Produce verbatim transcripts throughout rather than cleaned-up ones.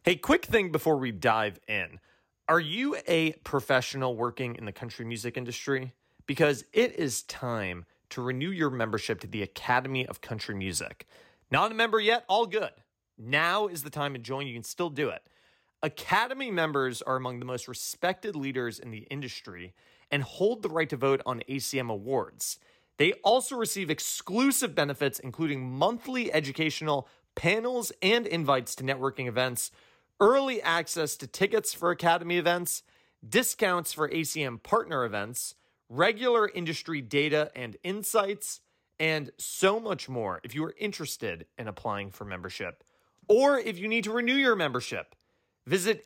Hey, quick thing before we dive in. Are you a professional working in the country music industry? Because it is time to renew your membership to the Academy of Country Music. Not a member yet? All good. Now is the time to join. You can still do it. Academy members are among the most respected leaders in the industry and hold the right to vote on A C M awards. They also receive exclusive benefits, including monthly educational panels and invites to networking events, early access to tickets for Academy events, discounts for A C M partner events, regular industry data and insights, and so much more if you are interested in applying for membership. Or if you need to renew your membership, visit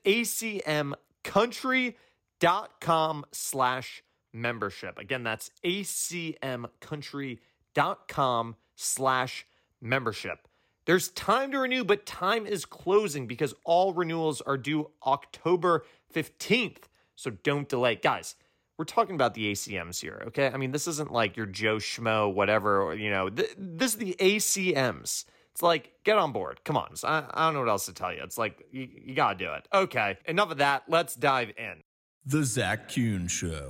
acmcountry.com slash membership. Again, that's acmcountry.com slash membership. There's time to renew, but time is closing because all renewals are due October fifteenth. So don't delay. Guys, we're talking about the A C Ms here, okay? I mean, this isn't like your Joe Schmo, whatever, or, you know, th- this is the A C Ms. It's like, get on board. Come on. I, I don't know what else to tell you. It's like, you, you got to do it. Okay, enough of that. Let's dive in. The Zach Kuhn Show.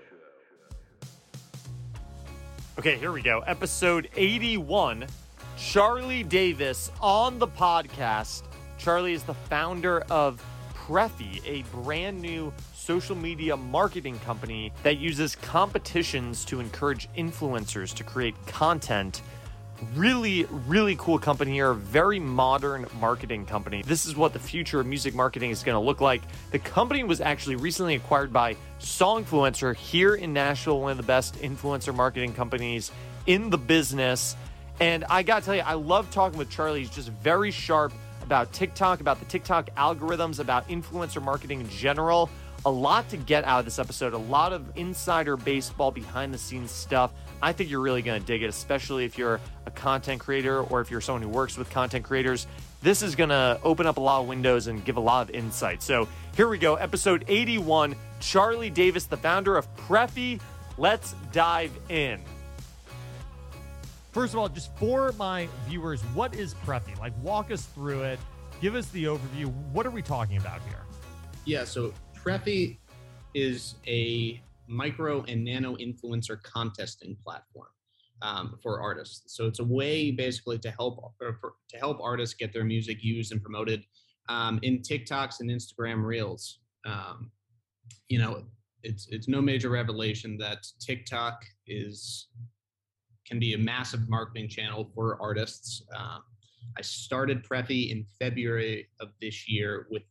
Okay, here we go. Episode eighty-one. Charlie Davis on the podcast. Charlie is the founder of Preffy, a brand new social media marketing company that uses competitions to encourage influencers to create content. Really, really cool company here. Very modern marketing company. This is what the future of music marketing is going to look like. The company was actually recently acquired by Songfluencer here in Nashville, one of the best influencer marketing companies in the business. And I got to tell you, I love talking with Charlie. He's just very sharp about TikTok, about the TikTok algorithms, about influencer marketing in general. A lot to get out of this episode, a lot of insider baseball, behind the scenes stuff. I think you're really going to dig it, especially if you're a content creator or if you're someone who works with content creators. This is going to open up a lot of windows and give a lot of insight. So here we go, episode eighty-one, Charlie Davis, the founder of Preffy. Let's dive in. First of all, just for my viewers, what is Preffy? Like, walk us through it. Give us the overview. What are we talking about here? Yeah, so Preffy is a micro and nano influencer contesting platform um, for artists. So it's a way basically to help or for, to help artists get their music used and promoted um, in TikToks and Instagram Reels. Um, you know, it's it's no major revelation that TikTok is can be a massive marketing channel for artists. Um, I started Preffy in February of this year with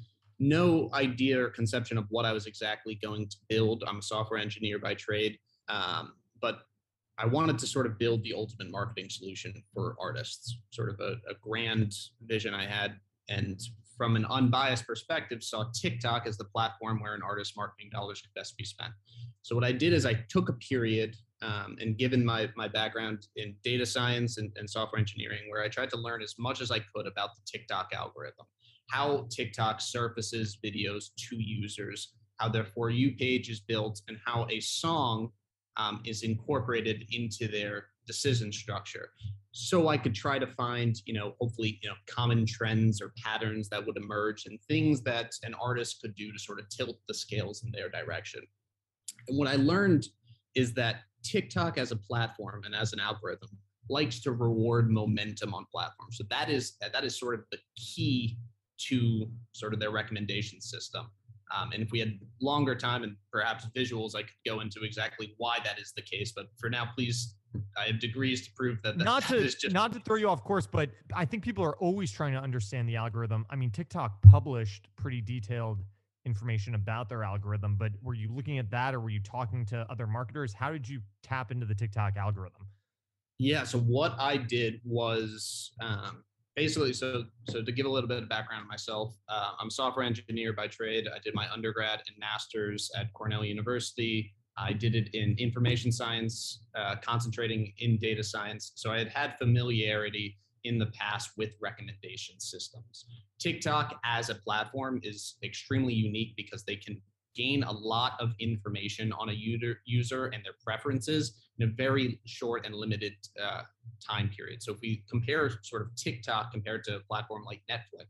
no idea or conception of what I was exactly going to build. I'm a software engineer by trade, um, but I wanted to sort of build the ultimate marketing solution for artists, sort of a, a grand vision I had. And from an unbiased perspective, saw TikTok as the platform where an artist's marketing dollars could best be spent. So what I did is I took a period, um, and given my my background in data science and, and software engineering, where I tried to learn as much as I could about the TikTok algorithm, how TikTok surfaces videos to users, how their For You page is built, and how a song um, is incorporated into their decision structure. So I could try to find, you know, hopefully, you know, common trends or patterns that would emerge and things that an artist could do to sort of tilt the scales in their direction. And what I learned is that TikTok as a platform and as an algorithm likes to reward momentum on platforms. So that is that is sort of the key to sort of their recommendation system. Um, and if we had longer time and perhaps visuals, I could go into exactly why that is the case. But for now, please, I have degrees to prove that. that not to that is just- not to throw you off course, but I think people are always trying to understand the algorithm. I mean, TikTok published pretty detailed information about their algorithm, but were you looking at that or were you talking to other marketers? How did you tap into the TikTok algorithm? Yeah, so what I did was um, basically, so so to give a little bit of background on myself, uh, I'm a software engineer by trade. I did my undergrad and master's at Cornell University. I did it in information science, uh, concentrating in data science. So I had had familiarity in the past with recommendation systems. TikTok as a platform is extremely unique because they can gain a lot of information on a user, user and their preferences in a very short and limited uh, time period. So if we compare sort of TikTok compared to a platform like Netflix,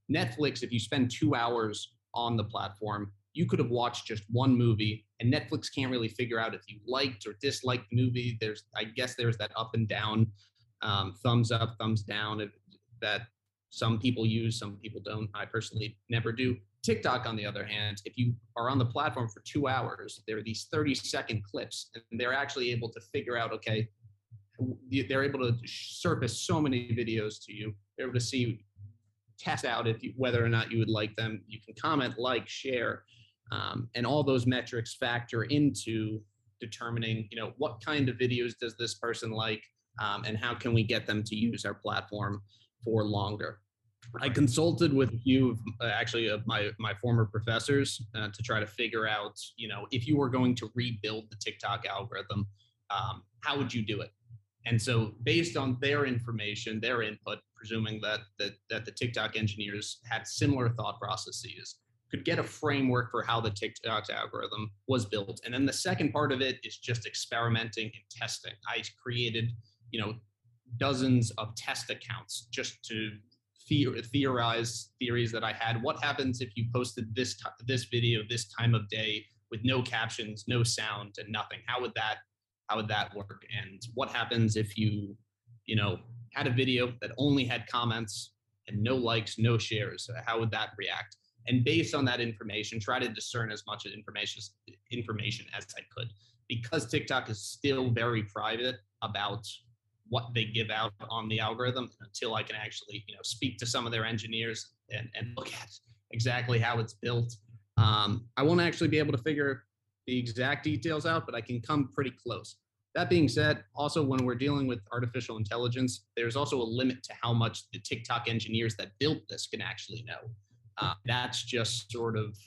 Netflix, if you spend two hours on the platform, you could have watched just one movie, and Netflix can't really figure out if you liked or disliked the movie. There's, I guess, there's that up and down, um, thumbs up, thumbs down that some people use, some people don't. I personally never do. TikTok, on the other hand, if you are on the platform for two hours, there are these thirty second clips, and they're actually able to figure out, okay, they're able to surface so many videos to you. They're able to see, test out if you, whether or not you would like them. You can comment, like, share. Um, and all those metrics factor into determining, you know, what kind of videos does this person like, um, and how can we get them to use our platform for longer. I consulted with a few of, uh, actually of my my former professors uh, to try to figure out, you know, if you were going to rebuild the TikTok algorithm, um, how would you do it? And so, based on their information, their input, presuming that that that the TikTok engineers had similar thought processes, could get a framework for how the TikTok algorithm was built. And then the second part of it is just experimenting and testing. I created, you know, dozens of test accounts just to the- theorize theories that I had. What happens if you posted this t- this video this time of day with no captions, no sound, and nothing? How would that how would that work? And what happens if you, you know, had a video that only had comments and no likes, no shares? How would that react? And based on that information, try to discern as much information information as I could. Because TikTok is still very private about what they give out on the algorithm, until I can actually, you know, speak to some of their engineers and, and look at exactly how it's built. Um, I won't actually be able to figure the exact details out, but I can come pretty close. That being said, also when we're dealing with artificial intelligence, there's also a limit to how much the TikTok engineers that built this can actually know. Uh, that's just sort of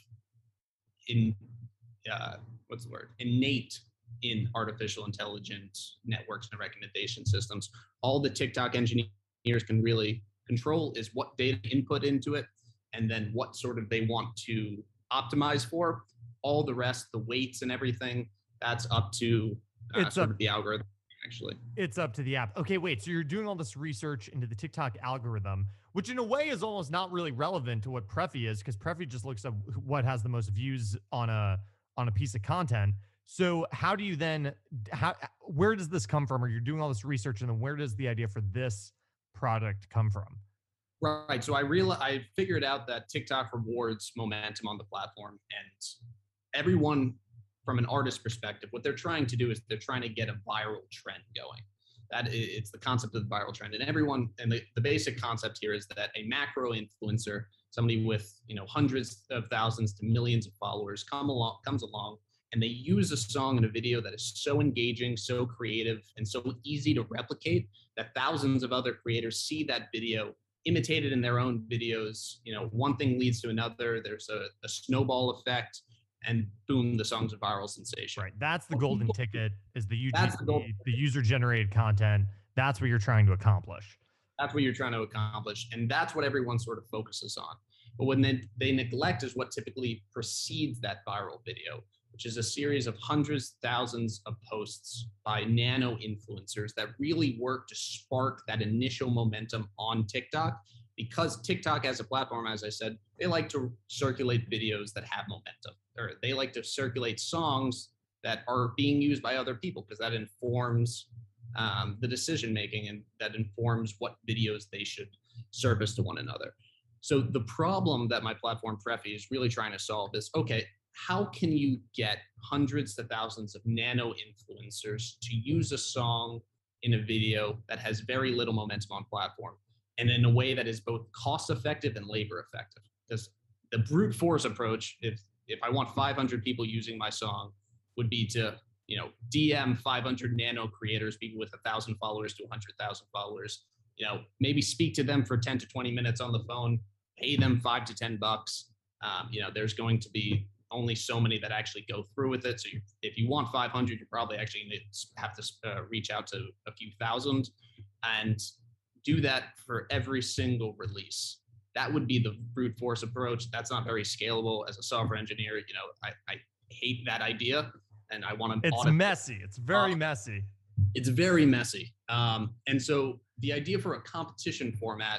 in uh, what's the word? Innate in artificial intelligence networks and recommendation systems. All the TikTok engineers can really control is what data input into it, and then what sort of they want to optimize for. All the rest, the weights and everything, that's up to uh, It's sort up- of the algorithm. Actually, It's up to the app. Okay, wait. So you're doing all this research into the TikTok algorithm, which in a way is almost not really relevant to what Preffy is, because Preffy just looks at what has the most views on a on a piece of content. So how do you then how where does this come from? Or you're doing all this research, and then where does the idea for this product come from? right. So I real I figured out that TikTok rewards momentum on the platform, and everyone, from an artist perspective, what they're trying to do is they're trying to get a viral trend going. That is, it's the concept of the viral trend, and everyone, and the, the basic concept here is that a macro influencer, somebody with, you know, hundreds of thousands to millions of followers, come along comes along, and they use a song and a video that is so engaging, so creative, and so easy to replicate that thousands of other creators see that video, imitate it in their own videos. You know, one thing leads to another. There's a, a snowball effect. And boom, the song's a viral sensation. Right. That's the golden ticket, is the U G C, That's the goal. the user generated content. That's what you're trying to accomplish. That's what you're trying to accomplish. And that's what everyone sort of focuses on. But when they, they neglect is what typically precedes that viral video, which is a series of hundreds, thousands of posts by nano influencers that really work to spark that initial momentum on TikTok. Because TikTok as a platform, as I said, they like to circulate videos that have momentum, or they like to circulate songs that are being used by other people, because that informs um, the decision making, and that informs what videos they should service to one another. So the problem that my platform Preffy is really trying to solve is, okay, how can you get hundreds to thousands of nano influencers to use a song in a video that has very little momentum on platform, and in a way that is both cost effective and labor effective? Because the brute force approach, if if I want five hundred people using my song, would be to, you know, D M five hundred nano creators, people with a thousand followers to one hundred thousand followers, you know, maybe speak to them for ten to twenty minutes on the phone, pay them five to ten bucks. Um, you know, there's going to be only so many that actually go through with it. So you, if you want five hundred, you probably actually need to have to uh, reach out to a few thousand, and do that for every single release. That would be the brute force approach. That's not very scalable. As a software engineer, you know, I, I hate that idea, and I want to. It's messy. It's very messy. It's very messy. Um, and so the idea for a competition format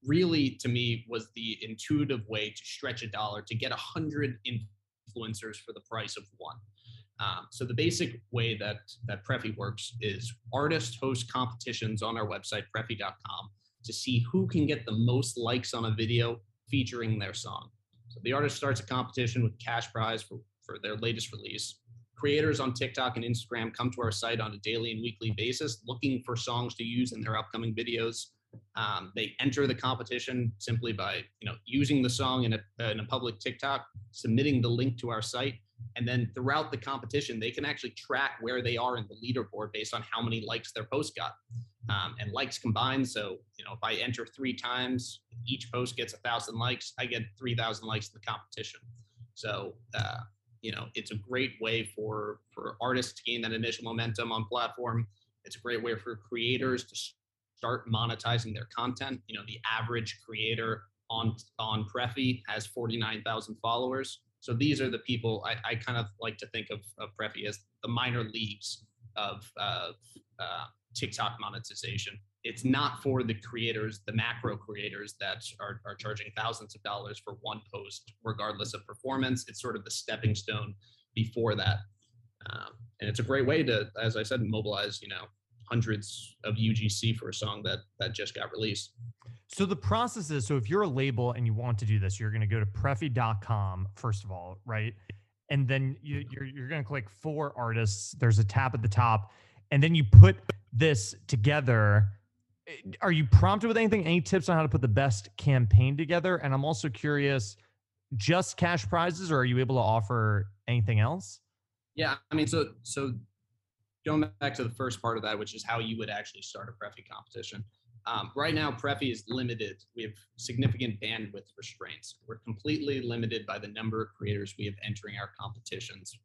really, to me, was the intuitive way to stretch a dollar to get a hundred influencers for the price of one. Um, so the basic way that that Preffy works is artists host competitions on our website, preffy dot com, to see who can get the most likes on a video featuring their song. So the artist starts a competition with cash prize for, for their latest release. Creators on TikTok and Instagram come to our site on a daily and weekly basis looking for songs to use in their upcoming videos. Um, they enter the competition simply by, you know, using the song in a, in a public TikTok, submitting the link to our site, and then throughout the competition, they can actually track where they are in the leaderboard based on how many likes their post got. Um, and likes combined. So, you know, if I enter three times, each post gets a thousand likes, I get three thousand likes in the competition. So, uh, you know, it's a great way for, for artists to gain that initial momentum on platform. It's a great way for creators to start monetizing their content. You know, the average creator on, on Preffy has forty-nine thousand followers. So these are the people I, I kind of like to think of, of Preffy as the minor leagues of, uh, uh, TikTok monetization. It's not for the creators, the macro creators that are, are charging thousands of dollars for one post, regardless of performance. It's sort of the stepping stone before that. Um, and it's a great way to, as I said, mobilize, you know, hundreds of U G C for a song that, that just got released. So the process is, so if you're a label and you want to do this, you're going to go to preffy dot com, first of all, right? And then you, you're, you're going to click for artists. There's a tab at the top, and then you put this together. Are you prompted with anything? Any tips on how to put the best campaign together? And I'm also curious, just cash prizes, or are you able to offer anything else? Yeah, I mean, so so going back to the first part of that, which is how you would actually start a Preffy competition. Um, right now, Preffy is limited. We have significant bandwidth restraints. We're completely limited by the number of creators we have entering our competitions.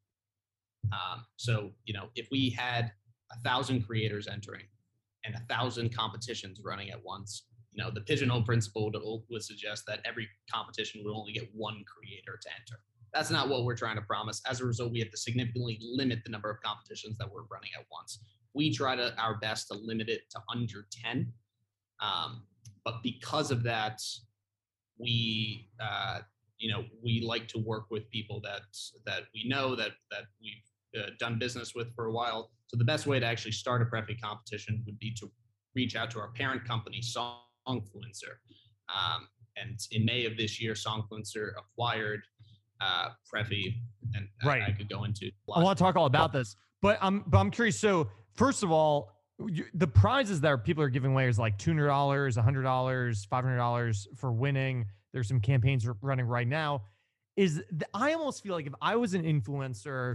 Um, so, you know, if we had a thousand creators entering and a thousand competitions running at once, you know, the pigeonhole principle would, would suggest that every competition would only get one creator to enter. That's not what we're trying to promise. As a result, we have to significantly limit the number of competitions that we're running at once. We try to our best to limit it to under ten. Um, but because of that, we, uh, you know, we like to work with people that that we know, that that we've uh, done business with for a while. So the best way to actually start a Preffy competition would be to reach out to our parent company, Songfluencer. Um, and in May of this year, Songfluencer acquired uh, Preffy, and right. I, I could go into. I want to talk all about this, but I'm but I'm curious. So first of all, you, the prizes that people are giving away is like two hundred dollars, one hundred dollars, five hundred dollars for winning. There's some campaigns running right now. Is the, I almost feel like if I was an influencer,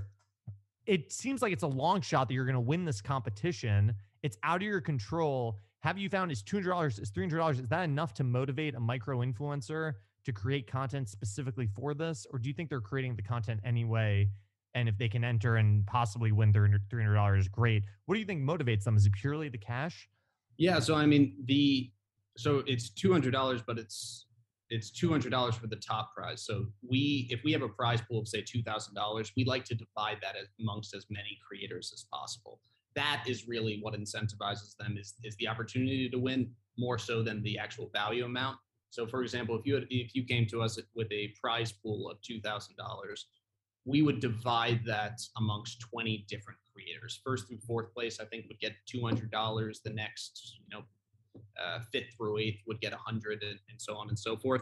it seems like it's a long shot that you're going to win this competition. It's out of your control. Have you found is two hundred dollars, is three hundred dollars, is that enough to motivate a micro influencer to create content specifically for this? Or do you think they're creating the content anyway? And if they can enter and possibly win their three hundred dollars, great. What do you think motivates them? Is it purely the cash? Yeah. So, I mean, the, so it's two hundred dollars, but it's, it's two hundred dollars for the top prize. So we, if we have a prize pool of say two thousand dollars, we like to divide that amongst as many creators as possible. That is really what incentivizes them, is, is the opportunity to win more so than the actual value amount. So for example, if you had, if you came to us with a prize pool of two thousand dollars, we would divide that amongst twenty different creators. First through fourth place, I think, would get two hundred dollars. The next, you know, uh, fifth through eighth would get one hundred dollars, and, and so on and so forth.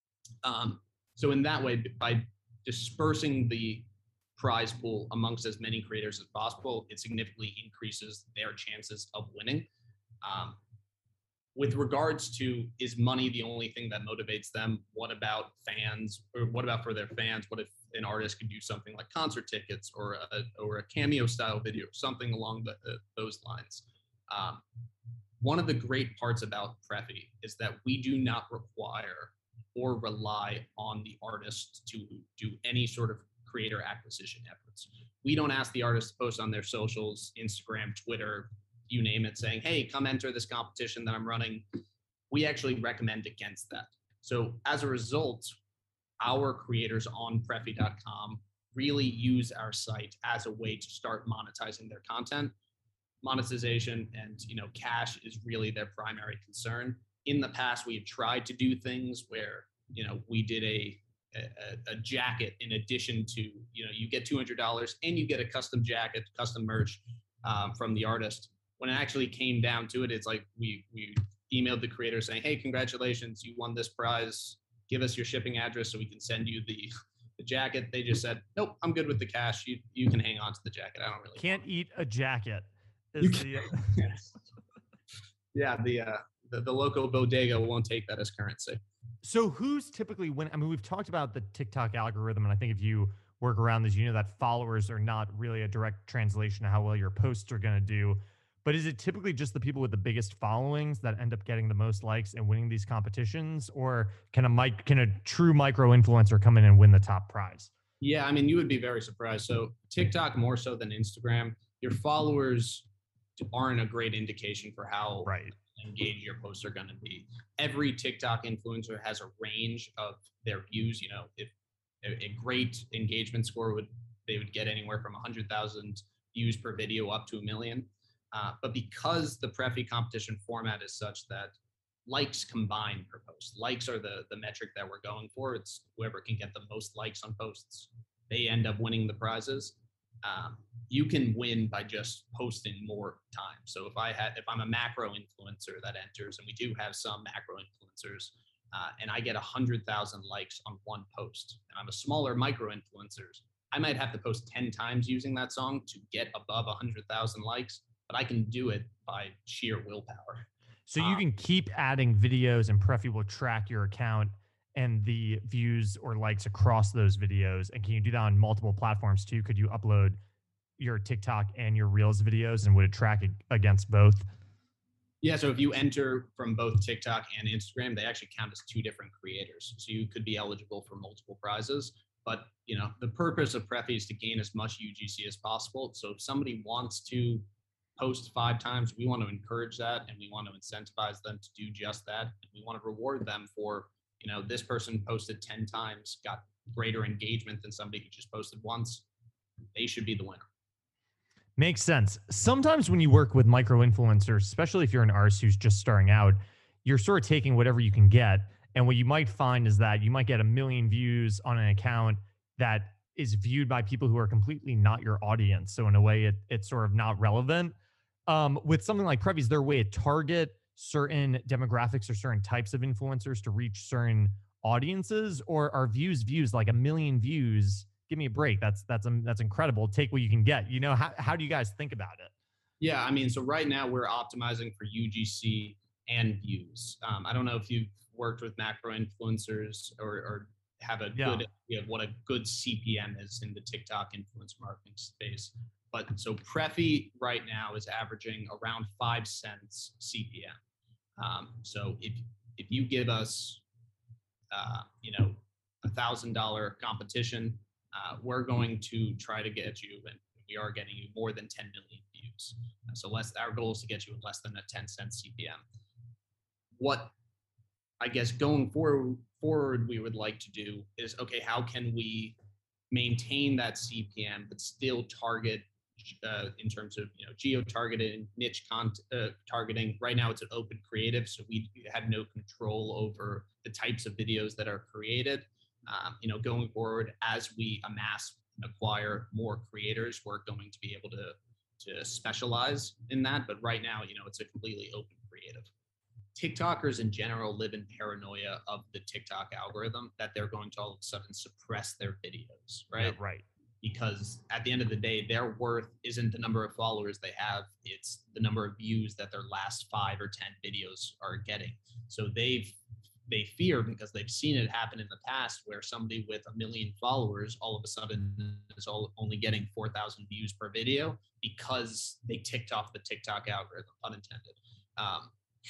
Um, so in that way, by dispersing the prize pool amongst as many creators as possible, it significantly increases their chances of winning. Um, with regards to, is money the only thing that motivates them? What about fans, or what about for their fans? What if an artist could do something like concert tickets or a, or a cameo style video, something along the, uh, those lines? Um, one of the great parts about Preffy is that we do not require or rely on the artist to do any sort of creator acquisition efforts. We don't ask the artist to post on their socials, Instagram, Twitter, you name it, saying, hey, come enter this competition that I'm running. We actually recommend against that. So as a result, our creators on preffy dot com really use our site as a way to start monetizing their content. Monetization and, you know, cash is really their primary concern. in the past, we've tried to do things where, you know, we did a, a, a jacket in addition to, you know, you get two hundred dollars and you get a custom jacket, custom merch um, from the artist. When it actually came down to it, it's like we, we emailed the creator saying, hey, congratulations, you won this prize. Give us your shipping address so we can send you the, the jacket. They just said, nope, I'm good with the cash. You you can hang on to the jacket. I don't really can't eat a jacket. You can, the, yeah, the, uh, the the local bodega won't take that as currency. So who's typically when I mean we've talked about the TikTok algorithm, and I think if you work around this, you know that followers are not really a direct translation of how well your posts are going to do. But is it typically just the people with the biggest followings that end up getting the most likes and winning these competitions, or can a mic can a true micro influencer come in and win the top prize? Yeah, I mean, you would be very surprised. So TikTok more so than Instagram, your followers aren't a great indication for how right. engaged your posts are going to be. Every TikTok influencer has a range of their views. You know, if a, a great engagement score would they would get anywhere from one hundred thousand views per video up to a million. Uh, but because the Preffy competition format is such that likes combined per post, likes are the, the metric that we're going for. It's whoever can get the most likes on posts, they end up winning the prizes. Um, you can win by just posting more time. So if I had, if I'm a macro influencer that enters, and we do have some macro influencers, uh, and I get a hundred thousand likes on one post, and I'm a smaller micro influencers, I might have to post ten times using that song to get above a hundred thousand likes. But I can do it by sheer willpower. So you um, can keep adding videos, and Preffy will track your account and the views or likes across those videos. And can you do that on multiple platforms too? Could you upload your TikTok and your Reels videos, and would it track against both? Yeah, so if you enter from both TikTok and Instagram, they actually count as two different creators. So you could be eligible for multiple prizes. But, you know, the purpose of Preffy is to gain as much U G C as possible. So if somebody wants to post five times, we want to encourage that, and we want to incentivize them to do just that. And we want to reward them for, you know, this person posted ten times, got greater engagement than somebody who just posted once. They should be the winner. Makes sense. Sometimes when you work with micro influencers, especially if you're an artist who's just starting out, you're sort of taking whatever you can get. And what you might find is that you might get a million views on an account that is viewed by people who are completely not your audience. So in a way, it, it's sort of not relevant. Um, with something like Preffy, is there a way to target certain demographics or certain types of influencers to reach certain audiences, or are views views like a million views? Give me a break. That's that's um, that's incredible. Take what you can get. You know, how how do you guys think about it? Yeah, I mean, so right now we're optimizing for U G C and views. Um, I don't know if you've worked with macro influencers or, or have a yeah. good idea of what a good C P M is in the TikTok influencer marketing space. But so Preffy right now is averaging around five cents C P M. Um, so if if you give us, uh, you know, a thousand dollar competition, uh, we're going to try to get you, and we are getting you more than ten million views. Uh, so less, our goal is to get you less than a ten cent C P M. What I guess going forward, forward we would like to do is, okay, how can we maintain that C P M but still target uh, in terms of, you know, geo-targeted niche con- uh, targeting. Right now it's an open creative, so we have no control over the types of videos that are created. Um, you know, going forward, as we amass, acquire more creators, we're going to be able to to specialize in that. But right now, you know, it's a completely open creative. TikTokers in general live in paranoia of the TikTok algorithm that they're going to all of a sudden suppress their videos, right? Yeah, right. Because at the end of the day, their worth isn't the number of followers they have, it's the number of views that their last five or ten videos are getting. So they've they fear, because they've seen it happen in the past, where somebody with a million followers all of a sudden is all, only getting four thousand views per video because they ticked off the TikTok algorithm, unintended. Um,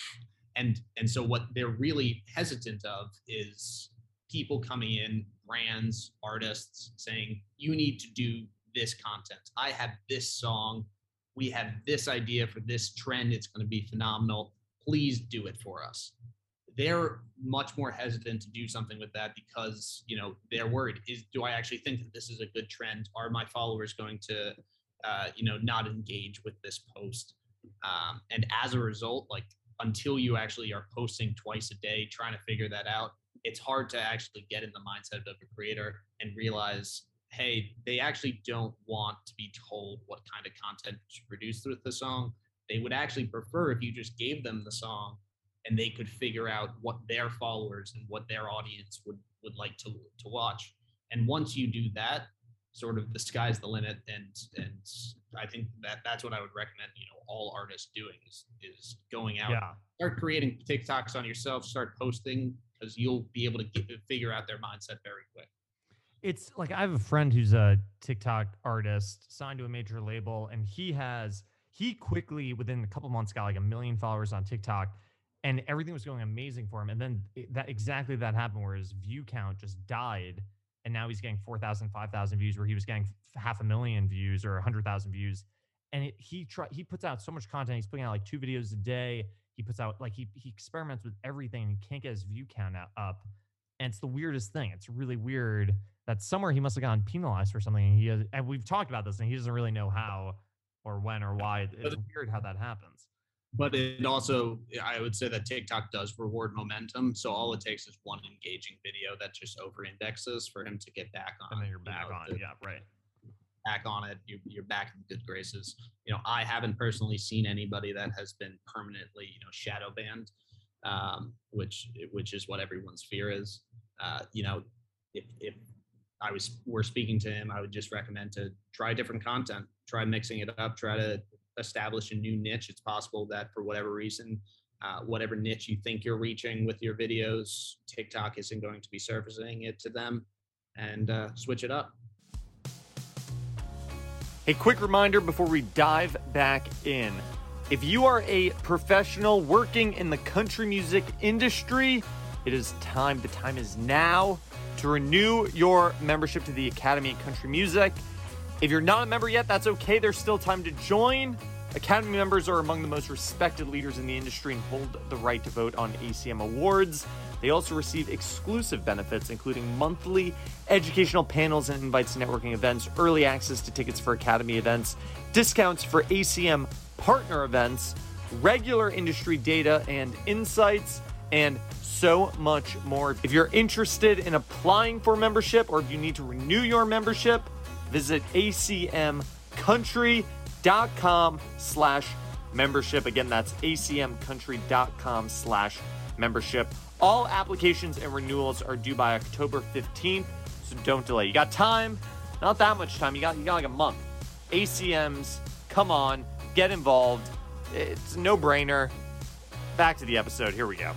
and and so what they're really hesitant of is people coming in, brands, artists, saying, you need to do this content. I have this song. We have this idea for this trend. It's going to be phenomenal. Please do it for us. They're much more hesitant to do something with that because, you know, they're worried, is, do I actually think that this is a good trend? Are my followers going to, uh, you know, not engage with this post? Um, and as a result, like until you actually are posting twice a day, trying to figure that out, it's hard to actually get in the mindset of a creator and realize, hey, they actually don't want to be told what kind of content to produce with the song. They would actually prefer if you just gave them the song and they could figure out what their followers and what their audience would, would like to, to watch. And once you do that, sort of the sky's the limit. And, and I think that that's what I would recommend, you know, all artists doing is, is going out, Yeah. start creating TikToks on yourself, start posting, because you'll be able to get, figure out their mindset very quick. It's like I have a friend who's a TikTok artist signed to a major label, and he has he quickly within a couple months got like a million followers on TikTok, and everything was going amazing for him. And then it, that exactly that happened where his view count just died, and now he's getting four thousand, five thousand views where he was getting f- half a million views or one hundred thousand views. And it, he try he puts out so much content. He's putting out like two videos a day. He puts out like he he experiments with everything, and he can't get his view count out, up. And it's the weirdest thing. It's really weird that somewhere he must have gotten penalized for something. And he has, and we've talked about this, and he doesn't really know how or when or why. It's weird how that happens. But it also, I would say that TikTok does reward momentum. So all it takes is one engaging video that just over indexes for him to get back on. And then you're back you know, on the, it. Yeah, right. Back on it. You're, you're back in good graces. You know, I haven't personally seen anybody that has been permanently, you know, shadow banned, um, which which is what everyone's fear is. Uh, you know, if if I was were speaking to him, I would just recommend to try different content, try mixing it up, try to establish a new niche. It's possible that for whatever reason, uh, whatever niche you think you're reaching with your videos, TikTok isn't going to be surfacing it to them, and uh, switch it up. A quick reminder before we dive back in. If you are a professional working in the country music industry, it is time, the time is now to renew your membership to the Academy of Country Music. If you're not a member yet, that's okay. There's still time to join. Academy members are among the most respected leaders in the industry and hold the right to vote on A C M awards. They also receive exclusive benefits, including monthly educational panels and invites to networking events, early access to tickets for Academy events, discounts for A C M partner events, regular industry data and insights, and so much more. If you're interested in applying for membership or if you need to renew your membership, visit acmcountry.com slash membership. Again, that's acmcountry.com slash membership. All applications and renewals are due by October fifteenth, so don't delay. You got time? Not that much time. You got you got like a month. A C Ms, come on, get involved. It's a no-brainer. Back to the episode. Here we go.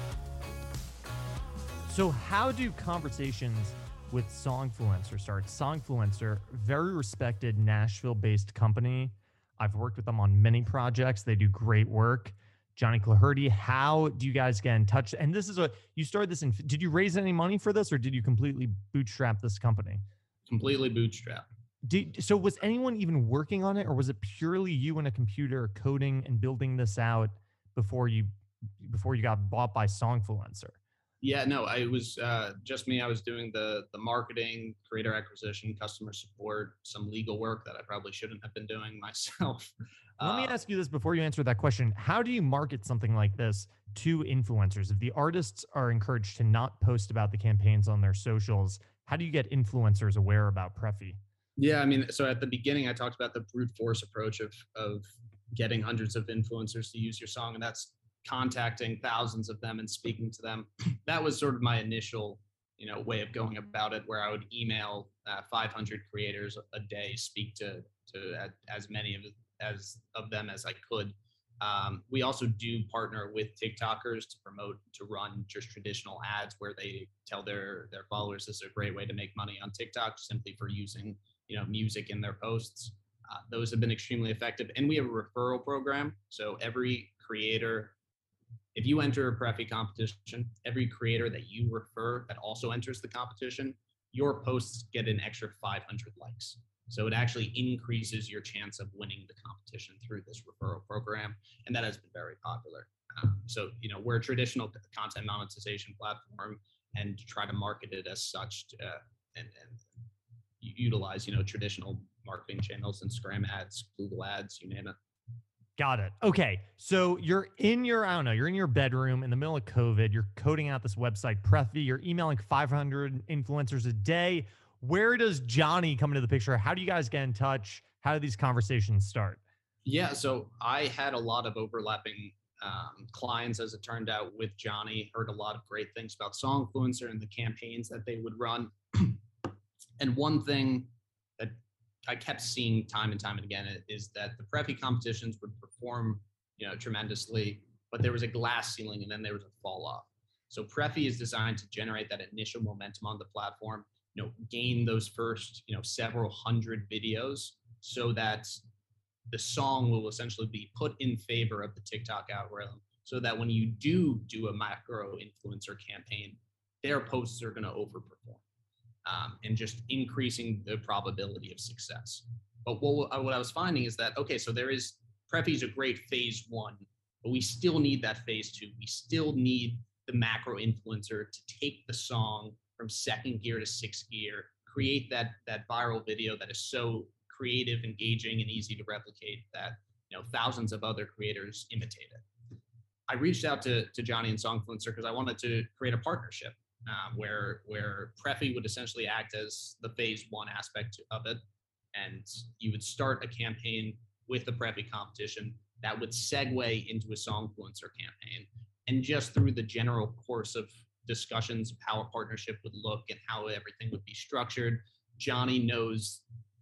So how do conversations with Songfluencer start? Songfluencer, very respected Nashville-based company. I've worked with them on many projects. They do great work. Johnny Claherty, how do you guys get in touch? And this is what you started this in. Did you raise any money for this, or did you completely bootstrap this company? Completely bootstrap. Did, so was anyone even working on it, or was it purely you and a computer coding and building this out before you before you got bought by Songfluencer? Yeah, no, I was uh, just me. I was doing the the marketing, creator acquisition, customer support, some legal work that I probably shouldn't have been doing myself. Let me uh, ask you this before you answer that question. How do you market something like this to influencers? If the artists are encouraged to not post about the campaigns on their socials, how do you get influencers aware about Preffy? Yeah, I mean, so at the beginning, I talked about the brute force approach of of getting hundreds of influencers to use your song, and that's contacting thousands of them and speaking to them. That was sort of my initial, you know, way of going about it, where I would email uh, five hundred creators a day, speak to to uh, as many of as of them as I could. Um, we also do partner with TikTokers to promote, to run just traditional ads where they tell their their followers this is a great way to make money on TikTok simply for using, you know, music in their posts. Uh, those have been extremely effective. And we have a referral program. So every creator, if you enter a Preffy competition, every creator that you refer that also enters the competition, your posts get an extra five hundred likes. So it actually increases your chance of winning the competition through this referral program. And that has been very popular. Um, so, you know, we're a traditional content monetization platform, and to try to market it as such to, uh, and, and utilize, you know, traditional marketing channels, Instagram ads, Google ads, you name it. Got it. Okay. So you're in your, I don't know, you're in your bedroom in the middle of COVID. You're coding out this website, Preffy. You're emailing five hundred influencers a day. Where does Johnny come into the picture? How do you guys get in touch? How do these conversations start? Yeah, so I had a lot of overlapping um, clients, as it turned out, with Johnny. Heard a lot of great things about Songfluencer and the campaigns that they would run. And one thing that I kept seeing time and time and again is that the Preffy competitions would perform, you know, tremendously, but there was a glass ceiling and then there was a fall off. So Preffy is designed to generate that initial momentum on the platform, you know, gain those first, you know, several hundred videos so that the song will essentially be put in favor of the TikTok algorithm so that when you do do a macro influencer campaign, their posts are going to overperform. Um, and just increasing the probability of success. But what, what I was finding is that, okay, so there is, Preffy is a great phase one, but we still need that phase two. We still need the macro influencer to take the song from second gear to sixth gear, create that, that viral video that is so creative, engaging, and easy to replicate that, you know, thousands of other creators imitate it. I reached out to, to Johnny and Songfluencer because I wanted to create a partnership. Um, where where Preffy would essentially act as the phase one aspect of it, and you would start a campaign with the Preffy competition that would segue into a Songfluencer campaign, and just through the general course of discussions of how a partnership would look and how everything would be structured, Johnny knows,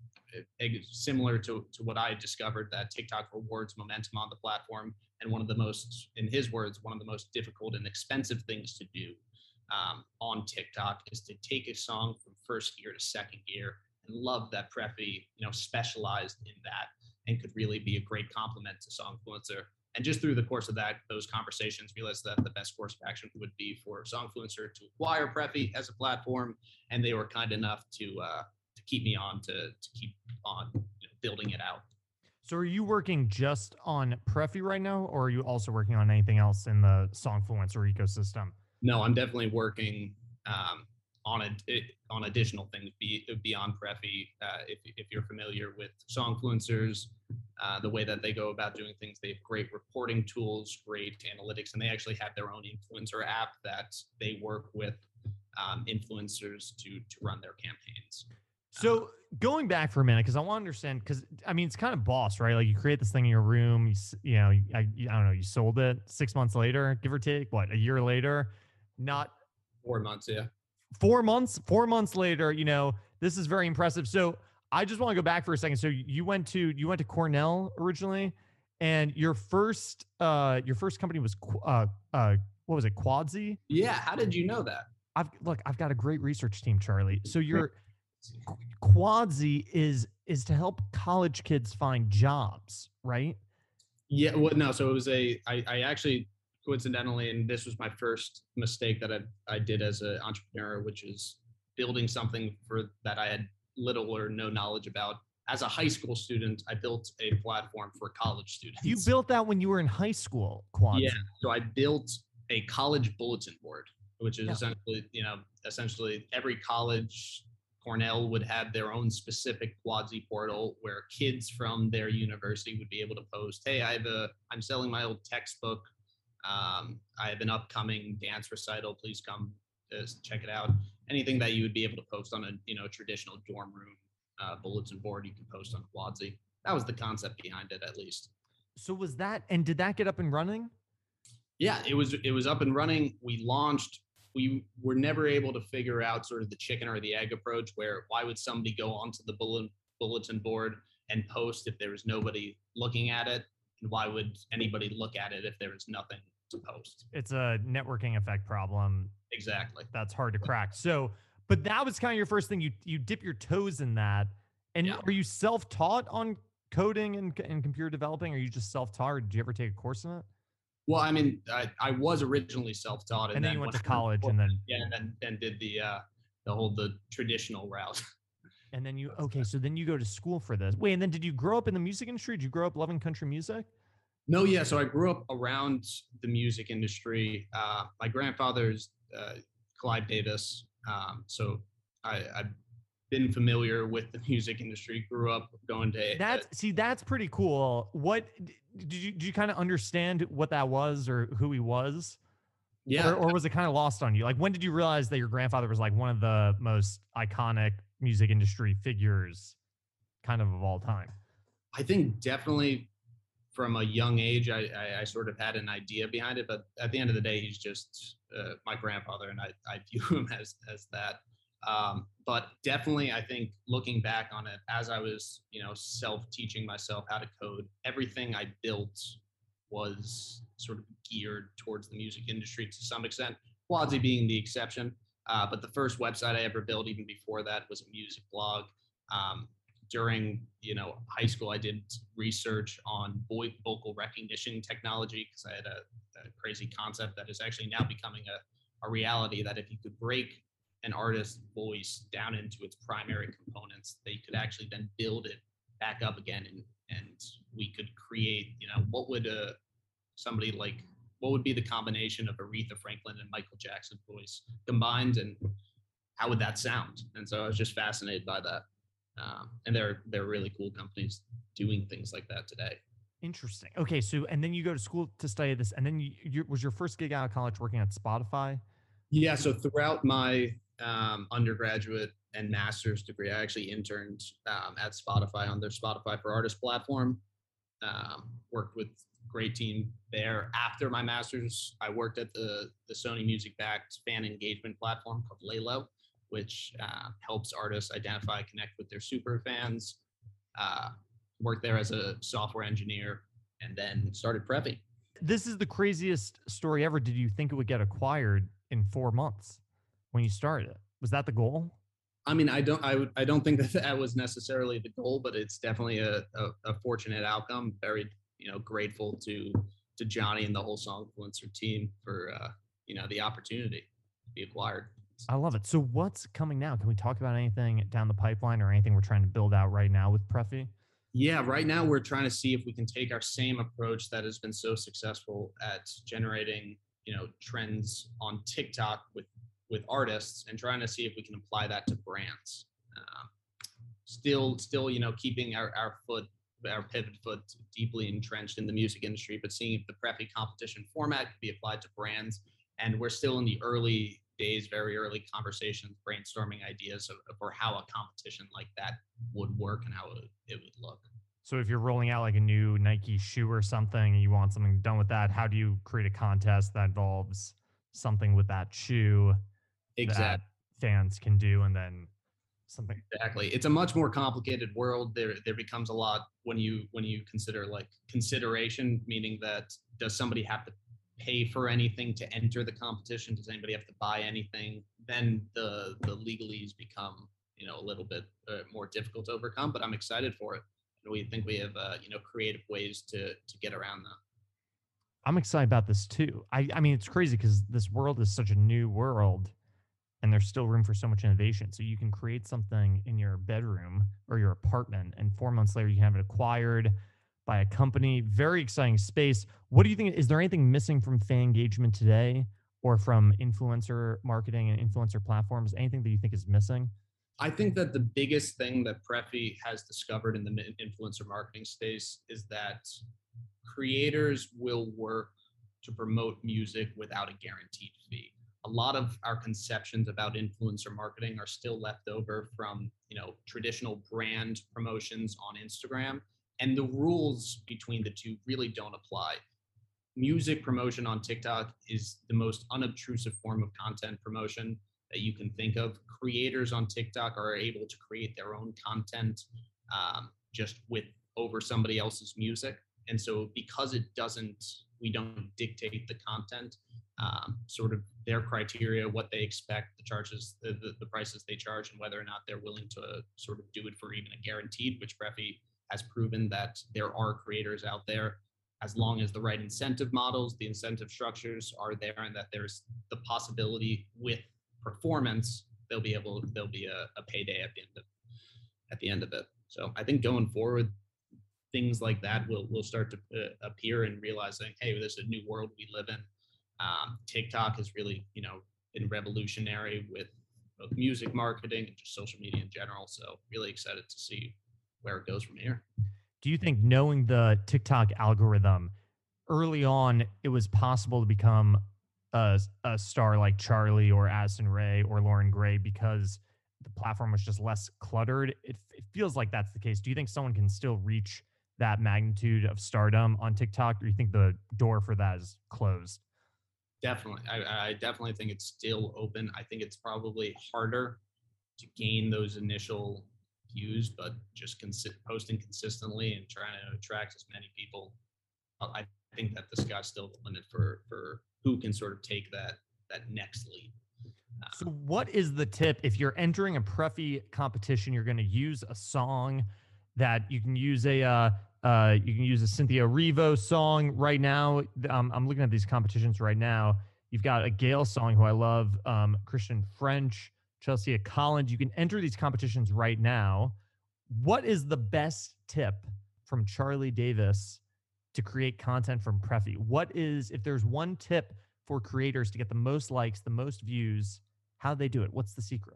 similar to, to what I discovered, that TikTok rewards momentum on the platform, and one of the most, in his words, one of the most difficult and expensive things to do Um, on TikTok is to take a song from first gear to second gear, and love that Preffy, you know, specialized in that and could really be a great complement to Songfluencer. And just through the course of that, those conversations, realized that the best course of action would be for Songfluencer to acquire Preffy as a platform, and they were kind enough to uh, to keep me on to to keep on, you know, building it out. So are you working just on Preffy right now, or are you also working on anything else in the Songfluencer ecosystem? No, I'm definitely working um, on a, on additional things be, beyond Preffy. Uh, if, if you're familiar with Songfluencers, uh, the way that they go about doing things, they have great reporting tools, great analytics, and they actually have their own influencer app that they work with um, influencers to to run their campaigns. So going back for a minute, because I want to understand, because I mean, it's kind of boss, right? Like you create this thing in your room, you, you know, I, I don't know, you sold it six months later, give or take, what, a year later, not Four months, yeah. Four months, four months later, you know, this is very impressive. So I just want to go back for a second. So you went to, you went to Cornell originally, and your first, uh, your first company was, uh, uh, what was it? Quadzi? Yeah. How did you know that? I've look, I've got a great research team, Charlie. So your Quadzi is, is to help college kids find jobs, right? Yeah. Well, no. So it was a, I, I actually, coincidentally, and this was my first mistake that I, I did as an entrepreneur, which is building something for that I had little or no knowledge about. As a high school student, I built a platform for college students. You built that when you were in high school, Quadzi? Yeah. So I built a college bulletin board, which is yeah. essentially, you know, essentially every college, Cornell would have their own specific Quadzi portal where kids from their university would be able to post, hey, I have a, I'm selling my old textbook. Um, I have an upcoming dance recital. Please come uh, check it out. Anything that you would be able to post on a, you know, traditional dorm room uh, bulletin board, you can post on Quadzi. That was the concept behind it, at least. So was that, and did that get up and running? Yeah, it was. It was up and running. We launched. We were never able to figure out sort of the chicken or the egg approach, where why would somebody go onto the bullet, bulletin board and post if there was nobody looking at it, and why would anybody look at it if there was nothing to post? It's a networking effect problem. Exactly. That's hard to crack. So, but that was kind of your first thing. You you dip your toes in that. And Yeah. are you self-taught on coding and, and computer developing? Or are you just self-taught, or did you ever take a course in it? Well, I mean, I, I was originally self-taught, and, And then you when went to I- college, and then yeah, and then then did the uh, the whole the traditional route. and then you okay. So then you go to school for this. Wait, and then did you grow up in the music industry? Did you grow up loving country music? No, yeah. So I grew up around the music industry. Uh, my grandfather's uh, Clive Davis. Um, so I, I been familiar with the music industry, grew up going to. That's uh, see, that's pretty cool. What did you did you kind of understand what that was or who he was? yeah, Or, or was it kind of lost on you? Like, when did you realize that your grandfather was like one of the most iconic music industry figures, kind of of all time? I think definitely from a young age, I, I, I sort of had an idea behind it. But at the end of the day, he's just uh, my grandfather, and I, I view him as as that. Um, but definitely, I think looking back on it, as I was, you know, self-teaching myself how to code, everything I built was sort of geared towards the music industry to some extent, Quadzi being the exception. Uh, but the first website I ever built, even before that, was a music blog. Um, during, you know, high school, I did research on voice vocal recognition technology because I had a, a crazy concept that is actually now becoming a, a reality, that if you could break an artist's voice down into its primary components, they could actually then build it back up again, and and we could create, you know, what would a somebody like what would be the combination of Aretha Franklin and Michael Jackson's voice combined, and how would that sound? And so I was just fascinated by that. Um, and they're they're really cool companies doing things like that today. Interesting. Okay, so and then you go to school to study this, and then you, you was your first gig out of college working at Spotify? Yeah. So throughout my um, undergraduate and master's degree, I actually interned um, at Spotify on their Spotify for Artists platform. Um, worked with great team there. After my master's, I worked at the the Sony Music-backed fan engagement platform called Lalo, which uh, helps artists identify, connect with their super fans. Uh, worked there as a software engineer, and then started Preffy. This is the craziest story ever. Did you think it would get acquired in four months when you started it? Was that the goal? I mean, I don't, I, would, I don't think that that was necessarily the goal, but it's definitely a, a, a fortunate outcome. Very, you know, grateful to to Johnny and the whole Songfluencer team for, uh, you know, the opportunity to be acquired. I love it. So what's coming now? Can we talk about anything down the pipeline or anything we're trying to build out right now with Preffy? Yeah, right now we're trying to see if we can take our same approach that has been so successful at generating, you know, trends on TikTok with with artists, and trying to see if we can apply that to brands. Um, still, still, you know, keeping our, our foot, our pivot foot deeply entrenched in the music industry, but seeing if the Preffy competition format could be applied to brands. And we're still in the early days, very early conversations, brainstorming ideas of, for how a competition like that would work and how it, it would look. So if you're rolling out like a new Nike shoe or something and you want something done with that, how do you create a contest that involves something with that shoe Exactly. that fans can do, and then something? Exactly. It's a much more complicated world. There there becomes a lot when you when you consider like consideration, meaning that does somebody have to pay for anything to enter the competition? Does anybody have to buy anything? Then the the legalese become, you know, a little bit uh, more difficult to overcome, but I'm excited for it. And we think we have uh, you know, creative ways to to get around that. I'm excited about this too. I, I mean, it's crazy because this world is such a new world and there's still room for so much innovation. So you can create something in your bedroom or your apartment, and four months later you can have it acquired by a company. Very exciting space. What do you think? Is there anything missing from fan engagement today or from influencer marketing and influencer platforms? Anything that you think is missing? I think that the biggest thing that Preffy has discovered in the influencer marketing space is that creators will work to promote music without a guaranteed fee. A lot of our conceptions about influencer marketing are still left over from, you know, traditional brand promotions on Instagram, and the rules between the two really don't apply. Music promotion on TikTok is the most unobtrusive form of content promotion that you can think of. Creators on TikTok are able to create their own content um, just with over somebody else's music. And so because it doesn't, we don't dictate the content, um, sort of their criteria, what they expect, the charges, the, the, the prices they charge, and whether or not they're willing to sort of do it for even a guaranteed, which Preffy has proven that there are creators out there, as long as the right incentive models, the incentive structures are there, and that there's the possibility with performance, they'll be able, there'll be a, a payday at the end of at the end of it. So I think going forward, things like that will will start to uh, appear, and realizing, hey, there's a new world we live in. Um, TikTok has really, you know, been revolutionary with both music marketing and just social media in general. So really excited to see where it goes from here. Do you think, knowing the TikTok algorithm, early on it was possible to become a, a star like Charlie or Addison Rae or Lauren Gray because the platform was just less cluttered? It, it feels like that's the case. Do you think someone can still reach that magnitude of stardom on TikTok, or do you think the door for that is closed? Definitely. I, I definitely think it's still open. I think it's probably harder to gain those initial views, but just consi- posting consistently and trying to attract as many people. I think that the sky's still the limit for, for who can sort of take that, that next leap. Uh, So what is the tip if you're entering a Preffy competition? You're going to use a song that you can use a uh, uh, you can use a Cynthia Erivo song right now. Um, I'm looking at these competitions right now. You've got a Gail song who I love, um, Christian French, Chelsea Collins. You can enter these competitions right now. What is the best tip from Charlie Davis to create content from Preffy? What is, if there's one tip for creators to get the most likes, the most views, how do they do it? What's the secret?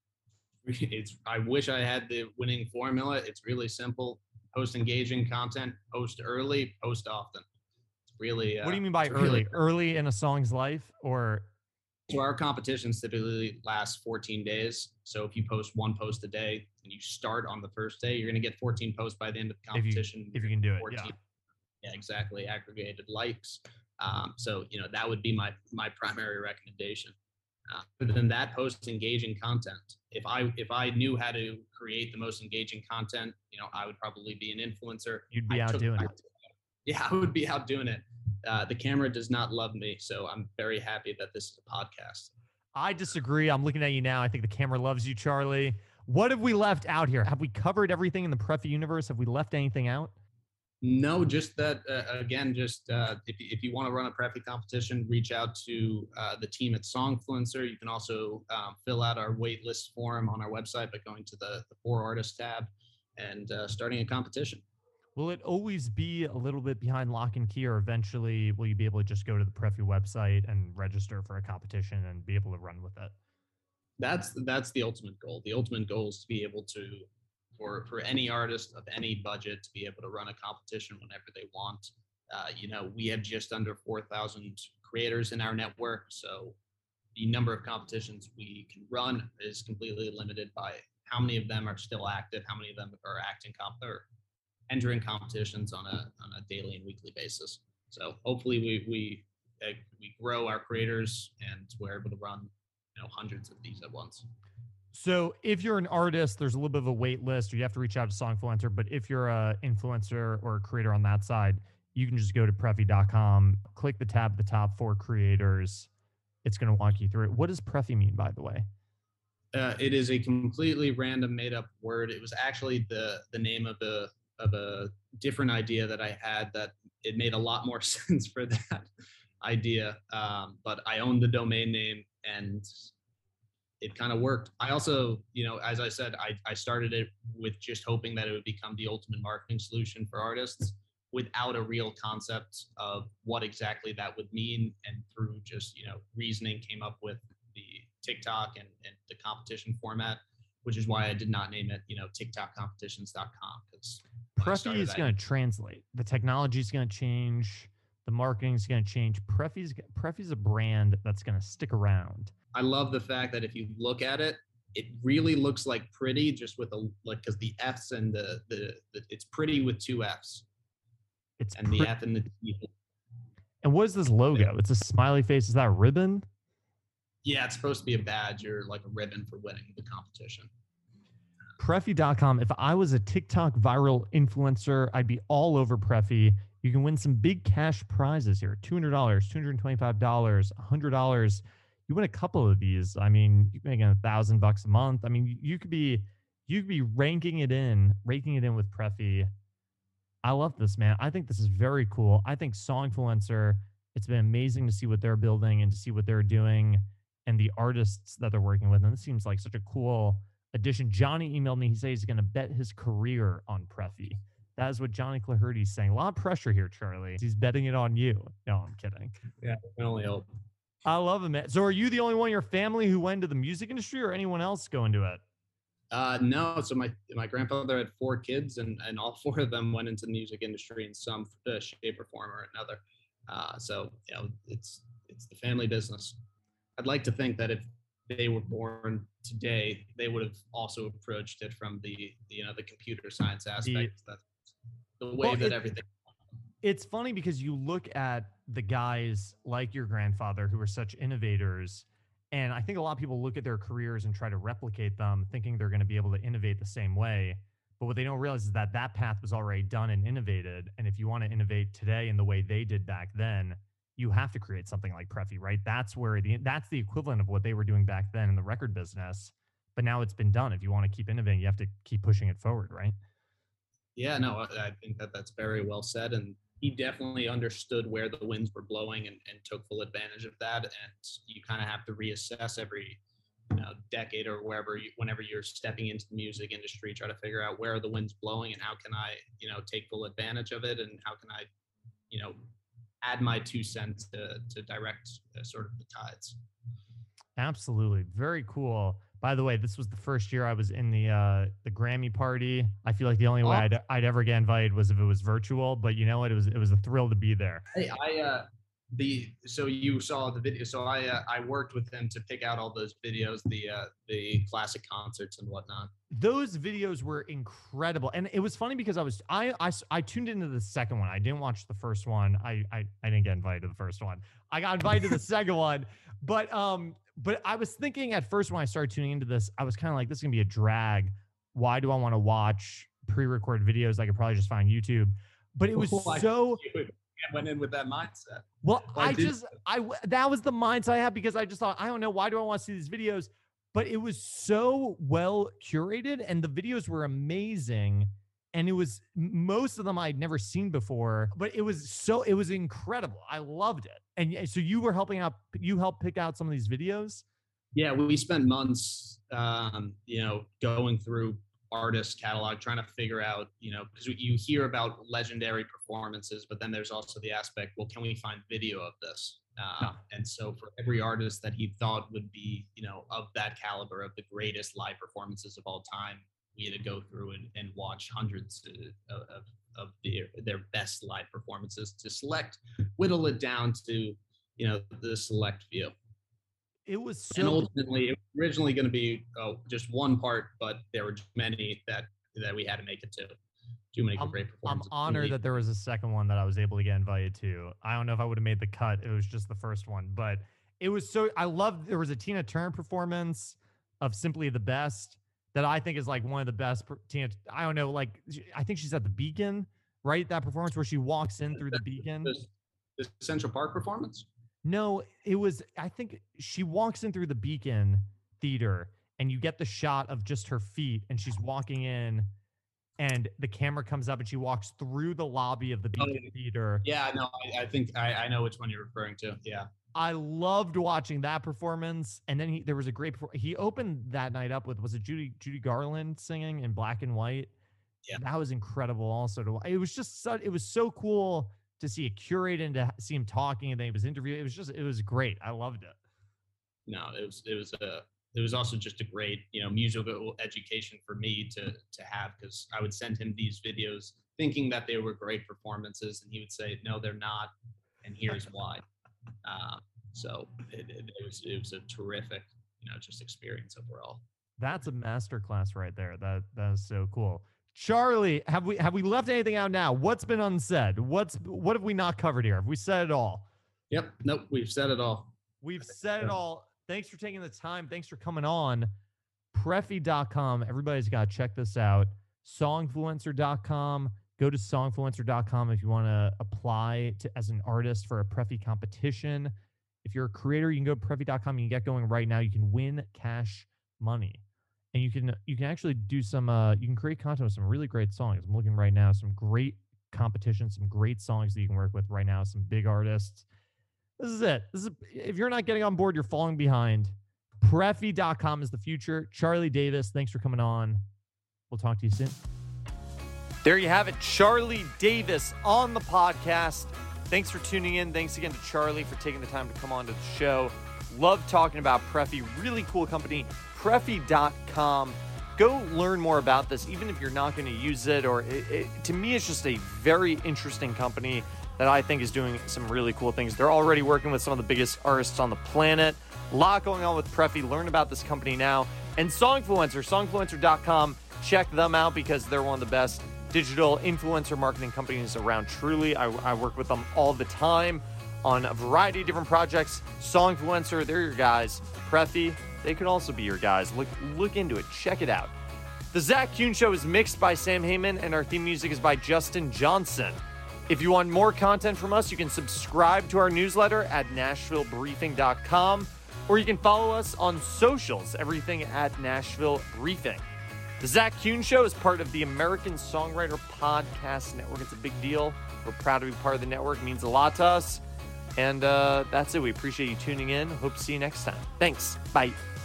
It's, I wish I had the winning formula. It's really simple. Post engaging content, post early, post often. It's really. Uh, What do you mean by it's early? really- Early in a song's life, or So our competitions typically last fourteen days. So if you post one post a day and you start on the first day, you're going to get fourteen posts by the end of the if you competition. if you can do it? fourteen, Yeah. yeah, exactly. Aggregated likes. Um, so you know that would be my my primary recommendation. Uh, other than that, post engaging content. If I if I knew how to create the most engaging content, you know, I would probably be an influencer. You'd be I out took- doing I- it. Yeah, I would be out doing it. Uh, the camera does not love me, so I'm very happy that this is a podcast. I disagree. I'm looking at you now. I think the camera loves you, Charlie. What have we left out here? Have we covered everything in the Preffy universe? Have we left anything out? No, just that, uh, again, just uh, if, you- if you want to run a Preffy competition, reach out to uh, the team at Songfluencer. You can also um, fill out our waitlist form on our website by going to the, the For Artists tab and uh, starting a competition. Will it always be a little bit behind lock and key, or eventually will you be able to just go to the Preffy website and register for a competition and be able to run with it? That's that's the ultimate goal. The ultimate goal is to be able to, for for any artist of any budget, to be able to run a competition whenever they want. Uh, you know, we have just under four thousand creators in our network, so the number of competitions we can run is completely limited by how many of them are still active, how many of them are acting comp or entering competitions on a on a daily and weekly basis. So hopefully we we uh, we grow our creators and we're able to run, you know, hundreds of these at once. So if you're an artist, there's a little bit of a wait list, or you have to reach out to Songfluencer. But if you're a influencer or a creator on that side, you can just go to Preffy dot com, click the tab at the top for creators. It's going to walk you through it. What does Preffy mean, by the way? Uh, it is a completely random made up word. It was actually the the name of the of a different idea that I had that it made a lot more sense for that idea. Um, but I owned the domain name and it kind of worked. I also, you know, as I said, I, I started it with just hoping that it would become the ultimate marketing solution for artists without a real concept of what exactly that would mean. And through just, you know, reasoning came up with the TikTok and, and the competition format, which is why I did not name it, you know, TikTok competitions dot com, because Preffy is going to translate. The technology is going to change. The marketing is going to change. Preffy's Preffy's a brand that's going to stick around. I love the fact that if you look at it, it really looks like pretty, just with a like because the F's and the, the the it's pretty with two F's, It's and pre- the F and the T. and what is this logo? It's a smiley face. Is that a ribbon? Yeah, it's supposed to be a badge or like a ribbon for winning the competition. Preffy dot com. If I was a TikTok viral influencer, I'd be all over Preffy. You can win some big cash prizes here: two hundred dollars, two hundred twenty-five dollars, one hundred dollars. You win a couple of these. I mean, you can make a thousand bucks a month. I mean, you could be, you could be ranking it in, raking it in with Preffy. I love this, man. I think this is very cool. I think Songfluencer, it's been amazing to see what they're building and to see what they're doing and the artists that they're working with. And this seems like such a cool addition. Johnny emailed me. He says he's going to bet his career on Preffy. That is what Johnny Claherty's saying. A lot of pressure here, Charlie. He's betting it on you. No, I'm kidding. Yeah, I can only hope. I love it, man. So are you the only one in your family who went into the music industry, or anyone else go into it? Uh, no, so my my grandfather had four kids, and, and all four of them went into the music industry in some uh, shape or form or another. Uh, so you know, it's it's the family business. I'd like to think that if they were born today, they would have also approached it from the, the you know the computer science aspect. The, That's the way well, that it, everything. It's funny because you look at the guys like your grandfather who are such innovators, and I think a lot of people look at their careers and try to replicate them, thinking they're going to be able to innovate the same way. But what they don't realize is that that path was already done and innovated. And if you want to innovate today in the way they did back then, you have to create something like Preffy, right? That's where the that's the equivalent of what they were doing back then in the record business. But now it's been done. If you want to keep innovating, you have to keep pushing it forward, right? Yeah, no, I, I think that that's very well said, and he definitely understood where the winds were blowing and, and took full advantage of that. And you kind of have to reassess every you know decade or wherever you, whenever you're stepping into the music industry, try to figure out where are the winds blowing and how can I you know take full advantage of it, and how can I you know add my two cents to to direct uh, sort of the tides. Absolutely. Very cool. By the way, this was the first year I was in the uh, the Grammy party. I feel like the only way Oh. I'd, I'd ever get invited was if it was virtual, but you know what? It was it was a thrill to be there. Hey, I uh the so you saw the video. So I uh, I worked with him to pick out all those videos, the uh the classic concerts and whatnot. Those videos were incredible, and it was funny because I was I I, I tuned into the second one. I didn't watch the first one. I, I I didn't get invited to the first one. I got invited to the second one, but um but I was thinking at first when I started tuning into this, I was kind of like, this is gonna be a drag. Why do I want to watch pre-recorded videos I could probably just find on YouTube? But it was Why so. I went in with that mindset. Well, Why I did- just I w- that was the mindset I had because I just thought, I don't know, why do I want to see these videos? But it was so well curated and the videos were amazing, and it was most of them I'd never seen before, but it was so it was incredible. I loved it. And y- so you were helping out, you helped pick out some of these videos. Yeah, we spent months, um, you know, going through artist catalog, trying to figure out, you know, because you hear about legendary performances, but then there's also the aspect, well, can we find video of this? Uh, and so for every artist that he thought would be, you know, of that caliber, of the greatest live performances of all time, we had to go through and, and watch hundreds of, of, of their, their best live performances to select, whittle it down to, you know, the select few. It was And so ultimately, it was originally going to be oh, just one part, but there were many that that we had to make it to. Too many I'm, great I'm performances. honored that there was a second one that I was able to get invited to. I don't know if I would have made the cut. It was just the first one, but it was so, I loved, there was a Tina Turner performance of Simply the Best that I think is like one of the best per- Tina. I don't know, like, I think she's at the Beacon, right? That performance where she walks in through the Beacon. The, the Central Park performance. No, it was, I think she walks in through the Beacon Theater and you get the shot of just her feet and she's walking in and the camera comes up and she walks through the lobby of the Beacon Oh, Theater. Yeah, no, I, I think I, I know which one you're referring to. Yeah. I loved watching that performance. And then he, there was a great, perfor- he opened that night up with, was it Judy, Judy Garland singing in Black and White? Yeah. That was incredible also to, it was just such, it was so cool to see it curated and to see him talking and then he was interviewed. It was just, it was great. I loved it. No, it was it was a it was also just a great, you know, musical education for me to to have, because I would send him these videos thinking that they were great performances, and he would say, no, they're not, and here's why. Uh, so it, it, it was it was a terrific, you know, just experience overall. That's a masterclass right there. That that is so cool. Charlie, have we have we left anything out now? What's been unsaid? What's what have we not covered here? Have we said it all? Yep. Nope. We've said it all. We've said it all. Thanks for taking the time. Thanks for coming on. Preffy dot com. Everybody's got to check this out. Songfluencer dot com. Go to songfluencer dot com if you want to apply to as an artist for a Preffy competition. If you're a creator, you can go to Preffy dot com. You can get going right now. You can win cash money. And you can you can actually do some, uh, you can create content with some really great songs. I'm looking right now, some great competitions, some great songs that you can work with right now, some big artists. This is it. This is if you're not getting on board, you're falling behind. Preffy dot com is the future. Charlie Davis, thanks for coming on. We'll talk to you soon. There you have it. Charlie Davis on the podcast. Thanks for tuning in. Thanks again to Charlie for taking the time to come on to the show. Love talking about Preffy. Really cool company. Preffy dot com. Go learn more about this, even if you're not going to use it. Or it, it, to me, it's just a very interesting company that I think is doing some really cool things. They're already working with some of the biggest artists on the planet. A lot going on with Preffy. Learn about this company now. And Songfluencer, songfluencer dot com. Check them out because they're one of the best digital influencer marketing companies around. Truly, I, I work with them all the time on a variety of different projects. Songfluencer, they're your guys. Preffy, they could also be your guys. Look look into it. Check it out. The Zach Kuhn Show is mixed by Sam Heyman, and our theme music is by Justin Johnson. If you want more content from us, you can subscribe to our newsletter at nashville briefing dot com, or you can follow us on socials, everything at Nashville Briefing. The Zach Kuhn Show is part of the American Songwriter Podcast Network. It's a big deal. We're proud to be part of the network. It means a lot to us. And uh, that's it. We appreciate you tuning in. Hope to see you next time. Thanks. Bye.